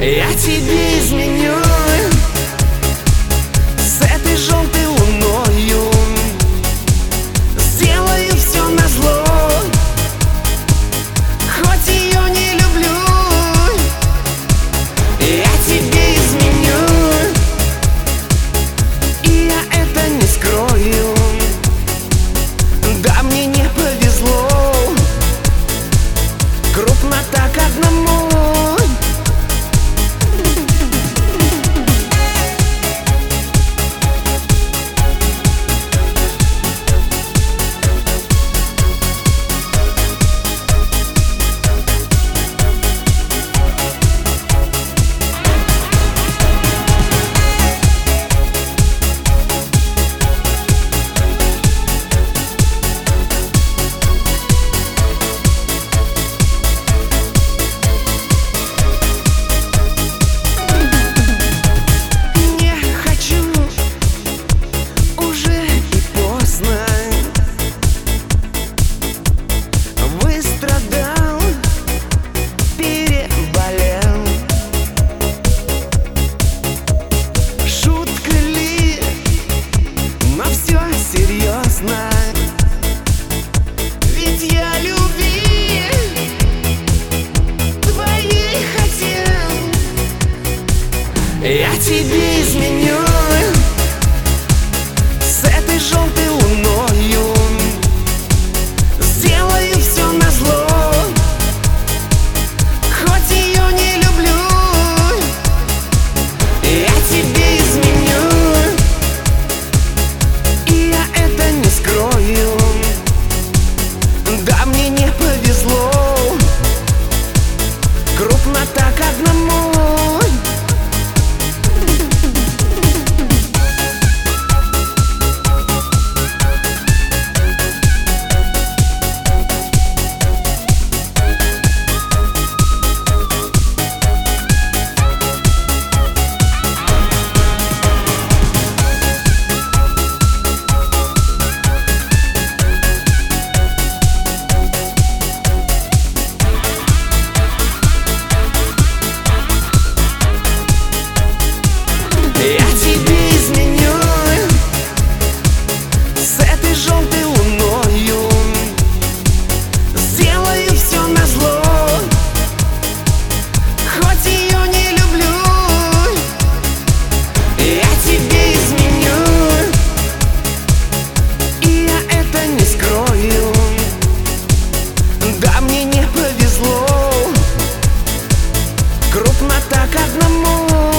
Я тебе изменю с этой желтой луною, сделаю все назло, хоть ее не люблю. Я тебе изменю, и я это не скрою. Да, мне не повезло, крупно так одному. Ведь я любви твоей хотел. Я тебе изменю с этой желтой луною, сделаю все назло, хоть ее не люблю. Я тебе изменю, и я это не скрою. Да, мне не повезло, крупно так одному. Я тебе изменю с этой желтой луною, сделаю все назло, хоть ее не люблю. Я тебе изменю, и я это не скрою. Да, мне не повезло, крупно так одному.